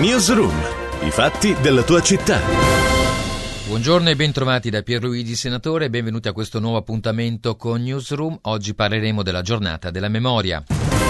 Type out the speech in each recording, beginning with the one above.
Newsroom, i fatti della tua città. Buongiorno e bentrovati da Pierluigi Senatore e benvenuti a questo nuovo appuntamento con Newsroom. Oggi parleremo della giornata della memoria.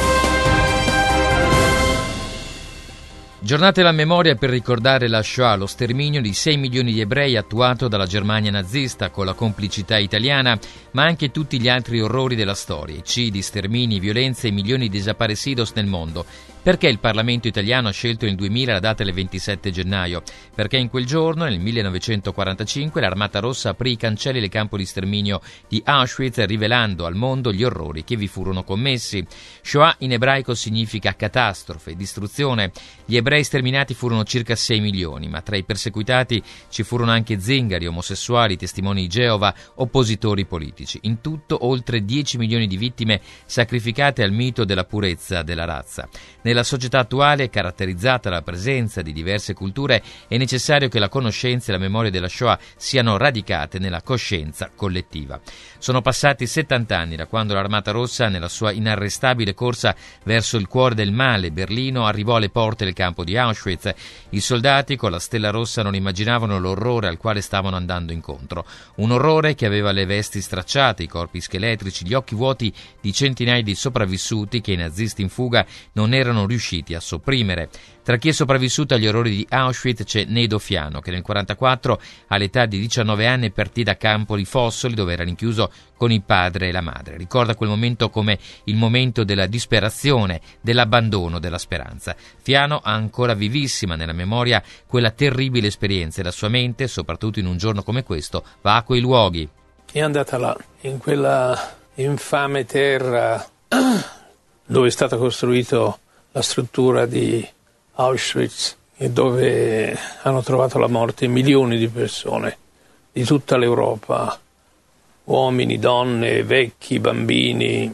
Giornata della memoria per ricordare la Shoah, lo sterminio di 6 milioni di ebrei attuato dalla Germania nazista con la complicità italiana, ma anche tutti gli altri orrori della storia, eccidi, stermini, violenze e milioni di desaparecidos nel mondo. Perché il Parlamento italiano ha scelto nel 2000 la data del 27 gennaio? Perché in quel giorno, nel 1945, l'Armata Rossa aprì i cancelli del campo di sterminio di Auschwitz, rivelando al mondo gli orrori che vi furono commessi. Shoah in ebraico significa catastrofe, distruzione. Gli ebrei sterminati furono circa 6 milioni, ma tra i perseguitati ci furono anche zingari, omosessuali, testimoni di Geova, oppositori politici. In tutto oltre 10 milioni di vittime sacrificate al mito della purezza della razza. Nella società attuale, caratterizzata dalla presenza di diverse culture, è necessario che la conoscenza e la memoria della Shoah siano radicate nella coscienza collettiva. Sono passati 70 anni da quando l'Armata Rossa, nella sua inarrestabile corsa verso il cuore del male, Berlino, arrivò alle porte del campo di Auschwitz. I soldati con la stella rossa non immaginavano l'orrore al quale stavano andando incontro. Un orrore che aveva le vesti stracciate, i corpi scheletrici, gli occhi vuoti di centinaia di sopravvissuti che i nazisti in fuga non erano riusciti a sopprimere. Tra chi è sopravvissuto agli orrori di Auschwitz c'è Nedo Fiano, che nel 1944, all'età di 19 anni, partì da Campo di Fossoli, dove era rinchiuso con il padre e la madre. Ricorda quel momento come il momento della disperazione, dell'abbandono della speranza. Fiano ha ancora vivissima nella memoria quella terribile esperienza e la sua mente, soprattutto in un giorno come questo, va a quei luoghi. È andata là, in quella infame terra dove è stata costruita la struttura di Auschwitz e dove hanno trovato la morte milioni di persone di tutta l'Europa, uomini, donne, vecchi, bambini.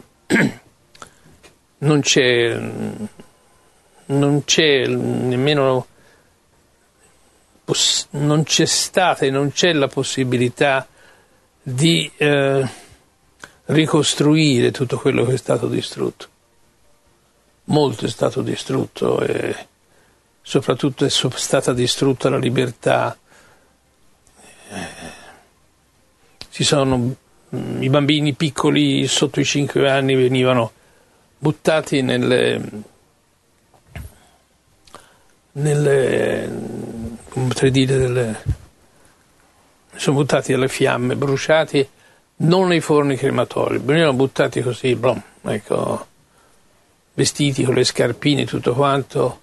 Non c'è nemmeno non c'è stata e non c'è la possibilità di ricostruire tutto quello che è stato distrutto. Molto è stato distrutto e soprattutto è stata distrutta la libertà. I bambini piccoli sotto i 5 anni venivano buttati sono buttati alle fiamme, bruciati, non nei forni crematori, venivano buttati così, ecco, vestiti con le scarpine, tutto quanto.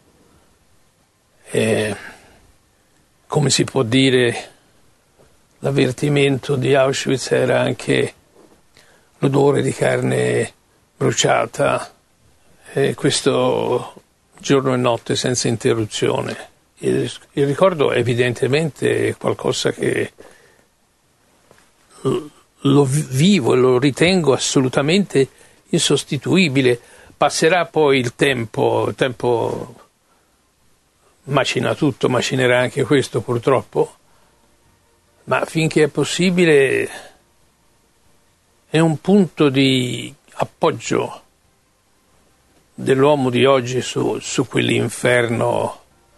Come si può dire, l'avvertimento di Auschwitz era anche l'odore di carne bruciata, e questo giorno e notte senza interruzione. Il ricordo evidentemente è qualcosa che lo vivo e lo ritengo assolutamente insostituibile. Passerà poi il tempo macina tutto, macinerà anche questo purtroppo, ma finché è possibile è un punto di appoggio dell'uomo di oggi su quell'inferno.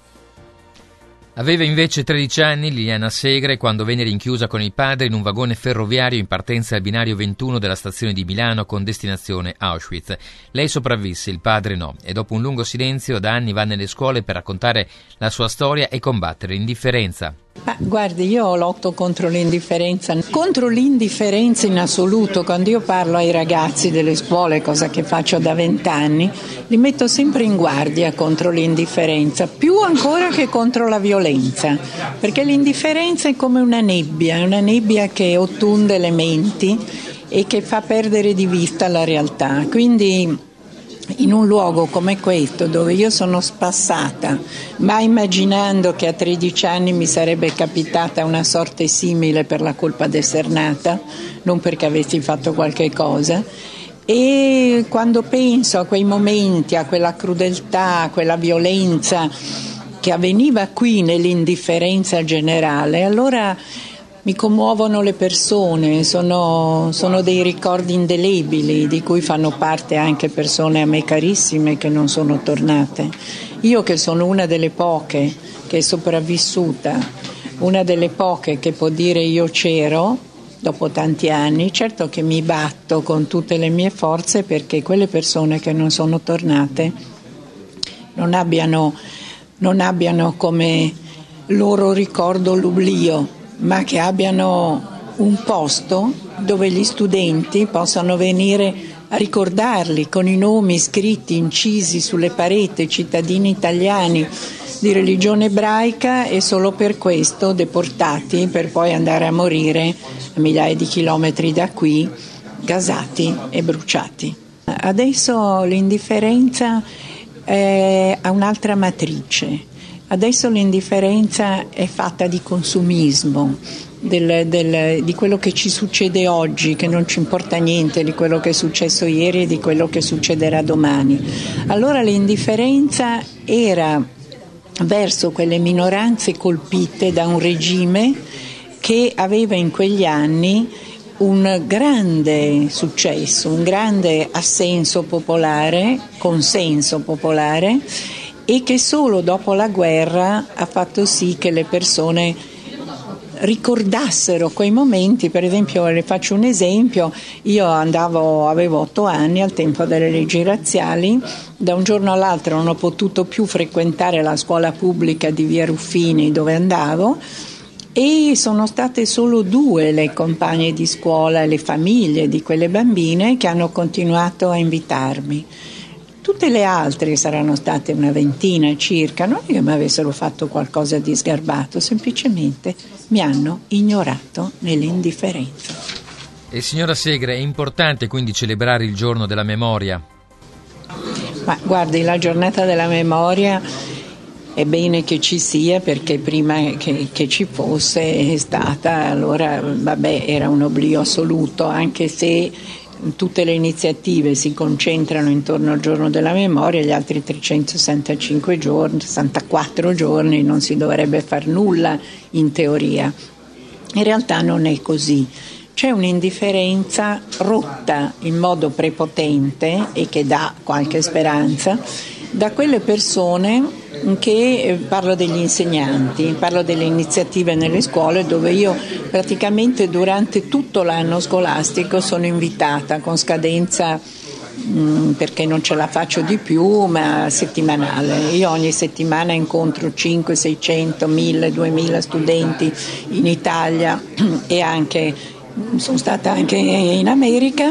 Aveva invece 13 anni Liliana Segre quando venne rinchiusa con il padre in un vagone ferroviario in partenza dal binario 21 della stazione di Milano con destinazione Auschwitz. Lei sopravvisse, il padre no, e dopo un lungo silenzio da anni va nelle scuole per raccontare la sua storia e combattere l'indifferenza. Guardi, io lotto contro l'indifferenza in assoluto. Quando io parlo ai ragazzi delle scuole, cosa che faccio da 20 anni, li metto sempre in guardia contro l'indifferenza, più ancora che contro la violenza, perché l'indifferenza è come una nebbia che ottunde le menti e che fa perdere di vista la realtà. Quindi in un luogo come questo, dove io sono spassata, ma immaginando che a 13 anni mi sarebbe capitata una sorte simile per la colpa d'essere nata, non perché avessi fatto qualche cosa, e quando penso a quei momenti, a quella crudeltà, a quella violenza che avveniva qui nell'indifferenza generale, allora Mi commuovono le persone, sono dei ricordi indelebili di cui fanno parte anche persone a me carissime che non sono tornate. Io che sono una delle poche che è sopravvissuta, una delle poche che può dire io c'ero dopo tanti anni, certo che mi batto con tutte le mie forze perché quelle persone che non sono tornate non abbiano come loro ricordo l'oblio, ma che abbiano un posto dove gli studenti possano venire a ricordarli con i nomi scritti, incisi sulle pareti, cittadini italiani di religione ebraica e solo per questo deportati per poi andare a morire a migliaia di chilometri da qui, gasati e bruciati. Adesso l'indifferenza ha un'altra matrice. Adesso l'indifferenza è fatta di consumismo, di quello che ci succede oggi, che non ci importa niente di quello che è successo ieri e di quello che succederà domani. Allora l'indifferenza era verso quelle minoranze colpite da un regime che aveva in quegli anni un grande successo, un grande assenso popolare, consenso popolare, e che solo dopo la guerra ha fatto sì che le persone ricordassero quei momenti. Per esempio, le faccio un esempio, io avevo 8 anni al tempo delle leggi razziali, da un giorno all'altro non ho potuto più frequentare la scuola pubblica di via Ruffini dove andavo, e sono state solo 2 le compagne di scuola e le famiglie di quelle bambine che hanno continuato a invitarmi. Tutte le altre saranno state una ventina circa, non è che mi avessero fatto qualcosa di sgarbato, semplicemente mi hanno ignorato nell'indifferenza. E signora Segre, è importante quindi celebrare il giorno della memoria? Ma guardi, la giornata della memoria è bene che ci sia, perché prima che ci fosse è stata, allora era un oblio assoluto, anche se tutte le iniziative si concentrano intorno al giorno della memoria, gli altri 365 giorni, 64 giorni non si dovrebbe far nulla in teoria. In realtà non è così. C'è un'indifferenza rotta in modo prepotente e che dà qualche speranza da quelle persone che, parlo degli insegnanti, parlo delle iniziative nelle scuole dove io praticamente durante tutto l'anno scolastico sono invitata con scadenza perché non ce la faccio di più, ma settimanale. Io ogni settimana incontro 500, 600, 1000, 2000 studenti in Italia e anche sono stata anche in America,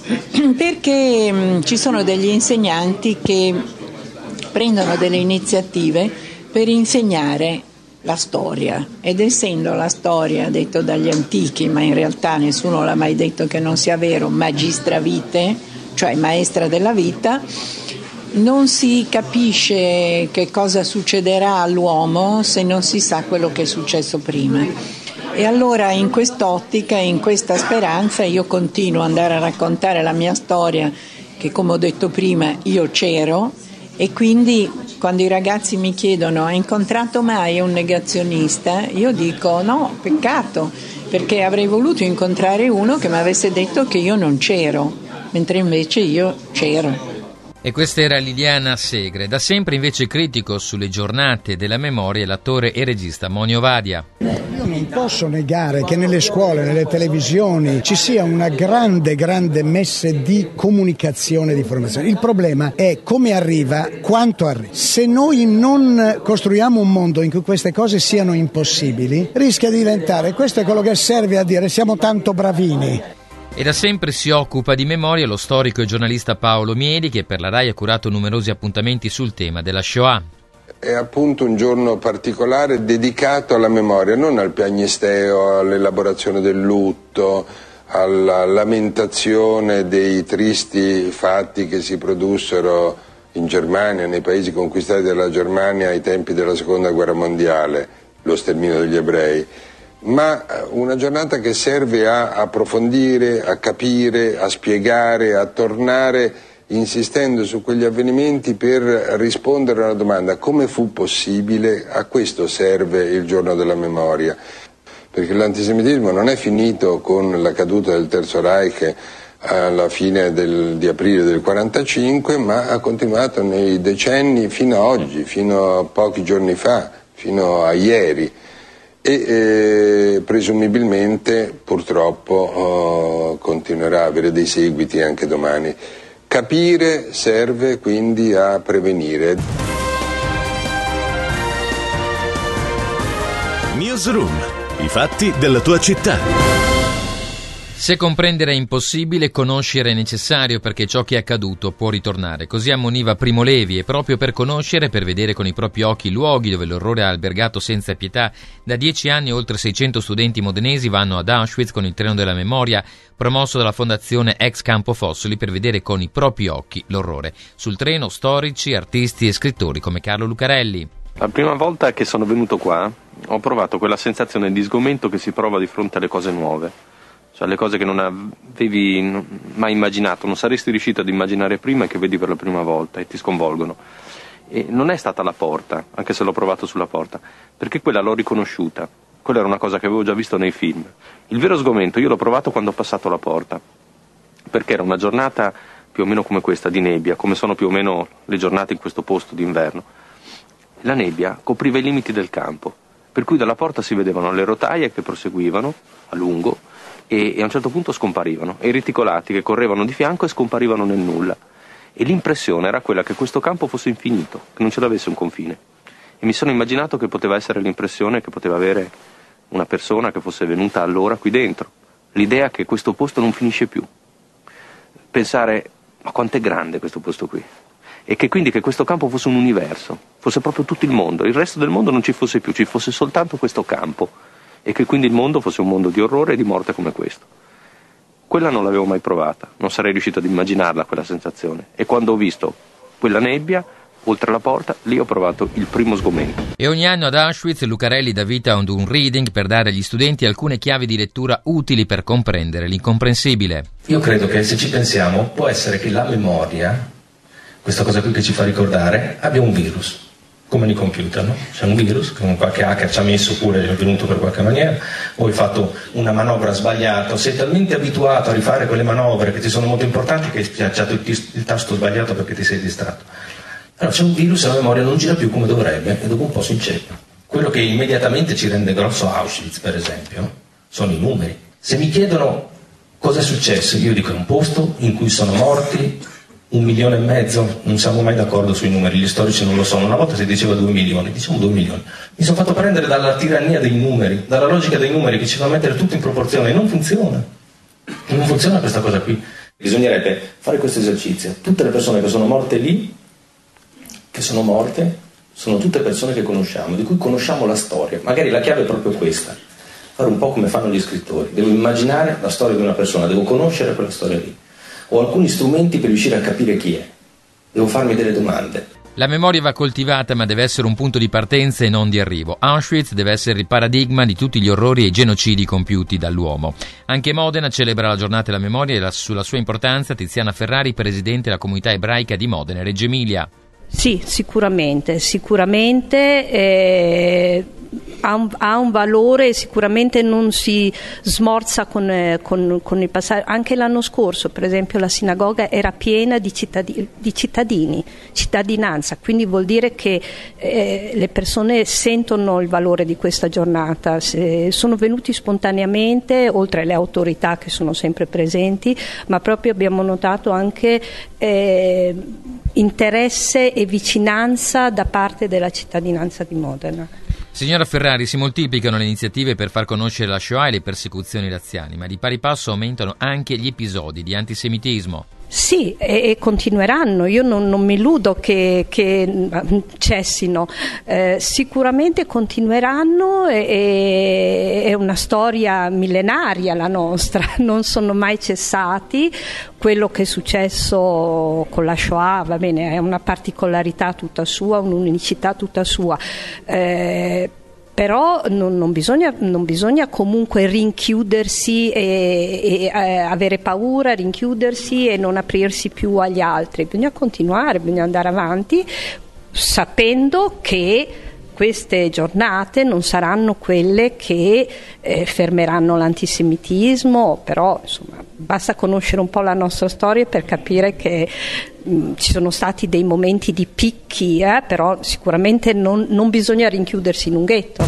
perché ci sono degli insegnanti che prendono delle iniziative per insegnare la storia, ed essendo la storia, detto dagli antichi, ma in realtà nessuno l'ha mai detto che non sia vero, magistra vitae, cioè maestra della vita, non si capisce che cosa succederà all'uomo se non si sa quello che è successo prima. E allora in quest'ottica e in questa speranza io continuo ad andare a raccontare la mia storia, che come ho detto prima io c'ero, e quindi quando i ragazzi mi chiedono hai incontrato mai un negazionista? Io dico no, peccato, perché avrei voluto incontrare uno che mi avesse detto che io non c'ero, mentre invece io c'ero. E questa era Liliana Segre. Da sempre invece critico sulle giornate della memoria l'attore e regista Monio Vadia. Io non posso negare che nelle scuole, nelle televisioni ci sia una grande messe di comunicazione e di informazione. Il problema è come arriva, quanto arriva. Se noi non costruiamo un mondo in cui queste cose siano impossibili, rischia di diventare, questo è quello che serve a dire siamo tanto bravini. E da sempre si occupa di memoria lo storico e giornalista Paolo Mieli, che per la RAI ha curato numerosi appuntamenti sul tema della Shoah. È appunto un giorno particolare dedicato alla memoria, non al piagnisteo, all'elaborazione del lutto, alla lamentazione dei tristi fatti che si produssero in Germania, nei paesi conquistati dalla Germania ai tempi della Seconda Guerra Mondiale, lo sterminio degli ebrei. Ma una giornata che serve a approfondire, a capire, a spiegare, a tornare insistendo su quegli avvenimenti per rispondere a una domanda: come fu possibile? A questo serve il giorno della memoria, perché l'antisemitismo non è finito con la caduta del Terzo Reich alla fine di aprile del 1945, ma ha continuato nei decenni fino a oggi, fino a pochi giorni fa, fino a ieri, e presumibilmente purtroppo continuerà a avere dei seguiti anche domani. Capire serve quindi a prevenire. Newsroom, i fatti della tua città. Se comprendere è impossibile, conoscere è necessario, perché ciò che è accaduto può ritornare. Così ammoniva Primo Levi, e proprio per conoscere, per vedere con i propri occhi i luoghi dove l'orrore ha albergato senza pietà, da 10 anni oltre 600 studenti modenesi vanno ad Auschwitz con il treno della memoria, promosso dalla fondazione Ex Campo Fossoli, per vedere con i propri occhi l'orrore. Sul treno storici, artisti e scrittori come Carlo Lucarelli. La prima volta che sono venuto qua ho provato quella sensazione di sgomento che si prova di fronte alle cose nuove. Cioè le cose che non avevi mai immaginato, non saresti riuscito ad immaginare prima e che vedi per la prima volta e ti sconvolgono. E non è stata la porta, anche se l'ho provato sulla porta, perché quella l'ho riconosciuta, quella era una cosa che avevo già visto nei film. Il vero sgomento io l'ho provato quando ho passato la porta, perché era una giornata più o meno come questa, di nebbia, come sono più o meno le giornate in questo posto d'inverno. La nebbia copriva i limiti del campo, per cui dalla porta si vedevano le rotaie che proseguivano a lungo, e a un certo punto scomparivano, e i reticolati che correvano di fianco e scomparivano nel nulla. E l'impressione era quella che questo campo fosse infinito, che non ce l'avesse un confine. E mi sono immaginato che poteva essere l'impressione che poteva avere una persona che fosse venuta allora qui dentro. L'idea che questo posto non finisce più. Pensare, ma quanto è grande questo posto qui? E che quindi che questo campo fosse un universo, fosse proprio tutto il mondo, il resto del mondo non ci fosse più, ci fosse soltanto questo campo. E che quindi il mondo fosse un mondo di orrore e di morte come questo. Quella non l'avevo mai provata, non sarei riuscito ad immaginarla quella sensazione. E quando ho visto quella nebbia oltre la porta, lì ho provato il primo sgomento. E ogni anno ad Auschwitz Lucarelli dà vita ad un reading per dare agli studenti alcune chiavi di lettura utili per comprendere l'incomprensibile. Io credo che, se ci pensiamo, può essere che la memoria, questa cosa qui che ci fa ricordare, abbia un virus. Come nei computer, no? C'è un virus che qualche hacker ci ha messo, oppure è venuto per qualche maniera, o hai fatto una manovra sbagliata, sei talmente abituato a rifare quelle manovre che ti sono molto importanti che hai schiacciato il tasto sbagliato perché ti sei distratto. Allora c'è un virus e la memoria non gira più come dovrebbe e dopo un po' si inceppa. Quello che immediatamente ci rende grosso Auschwitz, per esempio, sono i numeri. Se mi chiedono cosa è successo, io dico è un posto in cui sono morti 1,5 milioni, non siamo mai d'accordo sui numeri, gli storici non lo sono. Una volta si diceva 2 milioni, diciamo 2 milioni. Mi sono fatto prendere dalla tirannia dei numeri, dalla logica dei numeri che ci fa mettere tutto in proporzione, e non funziona. Non funziona questa cosa qui. Bisognerebbe fare questo esercizio. Tutte le persone che sono morte lì, che sono morte, sono tutte persone che conosciamo, di cui conosciamo la storia. Magari la chiave è proprio questa. Fare un po' come fanno gli scrittori. Devo immaginare la storia di una persona, devo conoscere quella storia lì. Ho alcuni strumenti per riuscire a capire chi è. Devo farmi delle domande. La memoria va coltivata, ma deve essere un punto di partenza e non di arrivo. Auschwitz deve essere il paradigma di tutti gli orrori e genocidi compiuti dall'uomo. Anche Modena celebra la giornata della memoria e sulla sua importanza Tiziana Ferrari, presidente della comunità ebraica di Modena e Reggio Emilia. Sì, sicuramente ha un valore e sicuramente non si smorza con il passaggio. Anche l'anno scorso, per esempio, la sinagoga era piena di cittadini, cittadinanza, quindi vuol dire che le persone sentono il valore di questa giornata, sono venuti spontaneamente, oltre alle autorità che sono sempre presenti, ma proprio abbiamo notato anche interesse e vicinanza da parte della cittadinanza di Modena. Signora Ferrari, si moltiplicano le iniziative per far conoscere la Shoah e le persecuzioni razziali, ma di pari passo aumentano anche gli episodi di antisemitismo. Sì, e continueranno, io non mi illudo che cessino, sicuramente continueranno, è una storia millenaria la nostra, non sono mai cessati. Quello che è successo con la Shoah, va bene, è una particolarità tutta sua, un'unicità tutta sua, però non bisogna comunque rinchiudersi e avere paura, rinchiudersi e non aprirsi più agli altri. Bisogna continuare, bisogna andare avanti sapendo che queste giornate non saranno quelle che fermeranno l'antisemitismo, però insomma basta conoscere un po' la nostra storia per capire che ci sono stati dei momenti di picchi, però sicuramente non bisogna rinchiudersi in un ghetto.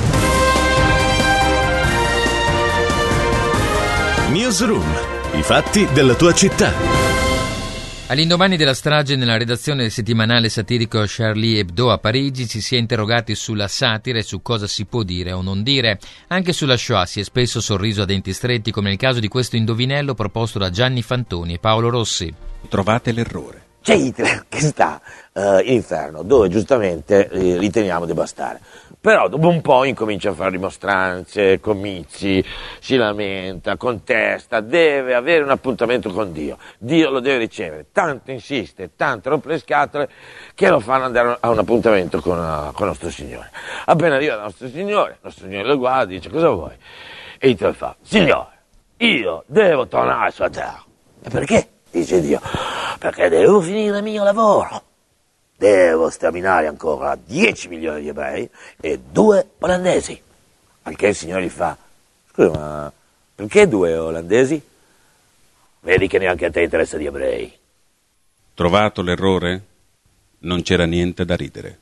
Newsroom, i fatti della tua città. All'indomani della strage, nella redazione del settimanale satirico Charlie Hebdo a Parigi ci si è interrogati sulla satira e su cosa si può dire o non dire. Anche sulla Shoah si è spesso sorriso a denti stretti, come nel caso di questo indovinello proposto da Gianni Fantoni e Paolo Rossi. Trovate l'errore. C'è Hitler che sta in inferno, dove giustamente riteniamo debba stare. Però dopo un po' incomincia a fare rimostranze, comizi, si lamenta, contesta, deve avere un appuntamento con Dio. Dio lo deve ricevere. Tanto insiste, tanto rompe le scatole, che lo fanno andare a un appuntamento con nostro Signore. Appena arriva il nostro Signore lo guarda e dice: cosa vuoi? E Hitler fa: Signore, io devo tornare sulla terra. E perché? Dice Dio: perché devo finire il mio lavoro. Devo sterminare ancora 10 milioni di ebrei e 2 olandesi. Al che il Signore gli fa: scusa, ma perché 2 olandesi? Vedi che neanche a te interessa di ebrei. Trovato l'errore? Non c'era niente da ridere.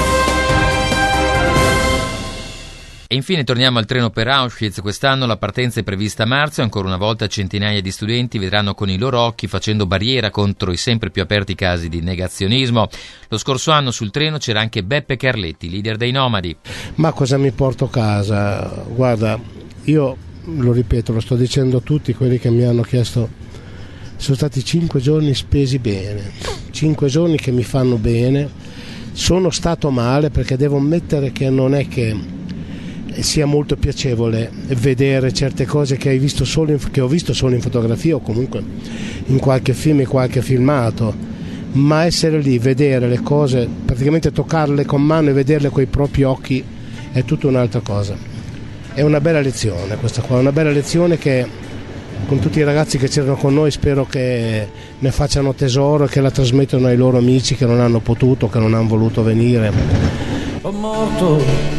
E infine torniamo al treno per Auschwitz. Quest'anno la partenza è prevista a marzo e ancora una volta centinaia di studenti vedranno con i loro occhi facendo barriera contro i sempre più aperti casi di negazionismo. Lo scorso anno sul treno c'era anche Beppe Carletti, leader dei Nomadi. Ma cosa mi porto a casa? Guarda, io lo ripeto, lo sto dicendo a tutti quelli che mi hanno chiesto. Sono stati 5 giorni spesi bene, 5 giorni che mi fanno bene. Sono stato male perché devo ammettere che non è che sia molto piacevole vedere certe cose che ho visto solo in fotografia o comunque in qualche film e qualche filmato, ma essere lì, vedere le cose, praticamente toccarle con mano e vederle coi propri occhi è tutta un'altra cosa. È una bella lezione questa qua, una bella lezione che con tutti i ragazzi che c'erano con noi spero che ne facciano tesoro e che la trasmettano ai loro amici che non hanno potuto, che non hanno voluto venire. Ho morto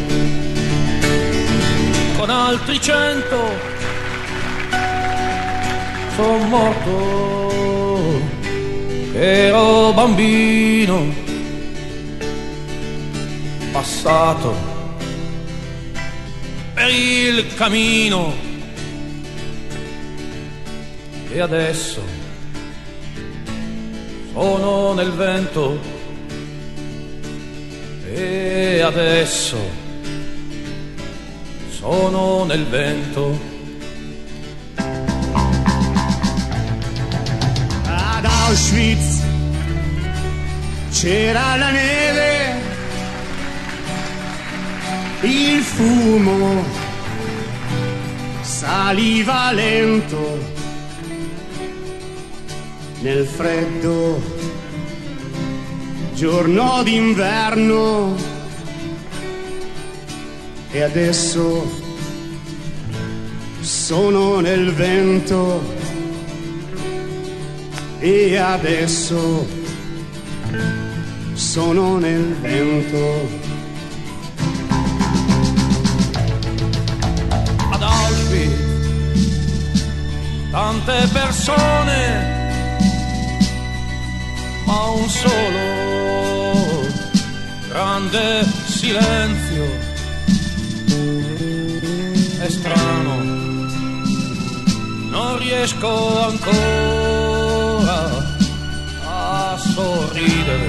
con altri 100, sono morto che ero bambino, passato per il cammino e adesso sono nel vento e adesso sono nel vento. Ad Auschwitz c'era la neve, il fumo saliva lento nel freddo giorno d'inverno. E adesso sono nel vento e adesso sono nel vento. Ad Auschwitz tante persone, ma un solo grande silenzio. È strano, non riesco ancora a sorridere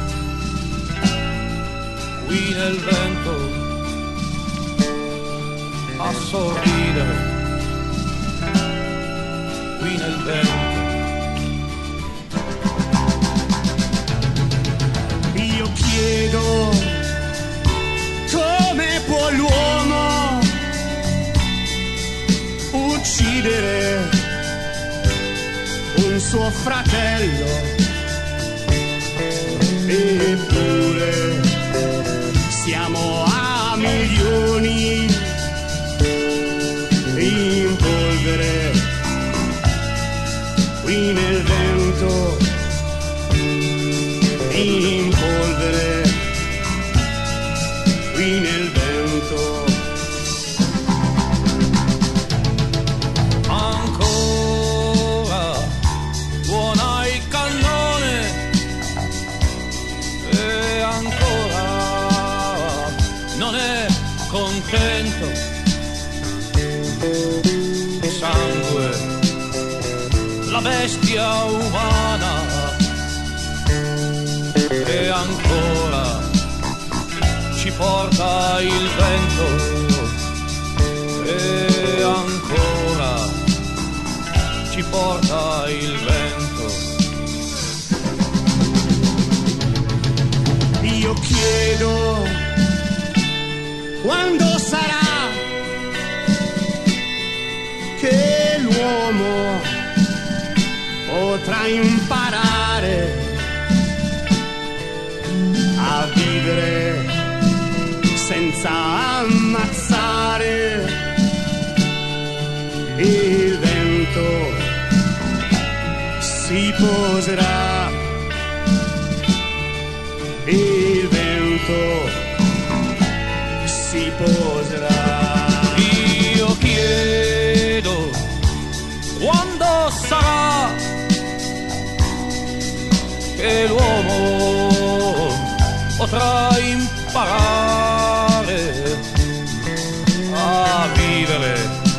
qui nel vento, a sorridere qui nel vento. Io chiedo come può l'uomo uccidere un suo fratello, eppure siamo a milioni in polvere qui nel vento, in polvere qui nel giovane contento, sangue, la bestia umana, e ancora ci porta il vento, e ancora ci porta il vento. Io chiedo quando sarà che l'uomo potrà imparare a vivere senza ammazzare. Il vento si poserà, il vento si poserà. Io chiedo quando sarà che l'uomo potrà imparare a vivere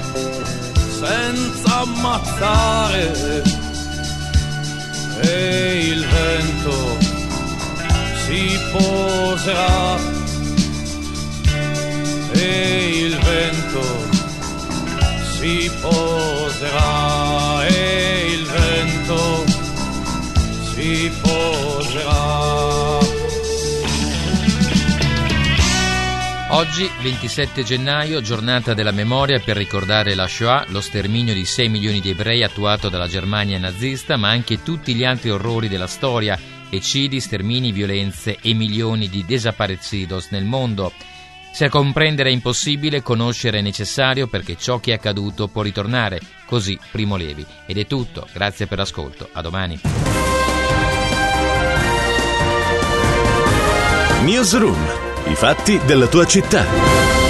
senza ammazzare, e il vento si poserà, e il vento si poserà, e il vento si poserà. Oggi, 27 gennaio, giornata della memoria per ricordare la Shoah, lo sterminio di 6 milioni di ebrei attuato dalla Germania nazista, ma anche tutti gli altri orrori della storia, eccidi, stermini, violenze e milioni di desaparecidos nel mondo. Se a comprendere è impossibile, conoscere è necessario, perché ciò che è accaduto può ritornare. Così Primo Levi. Ed è tutto. Grazie per l'ascolto. A domani. Newsroom. I fatti della tua città.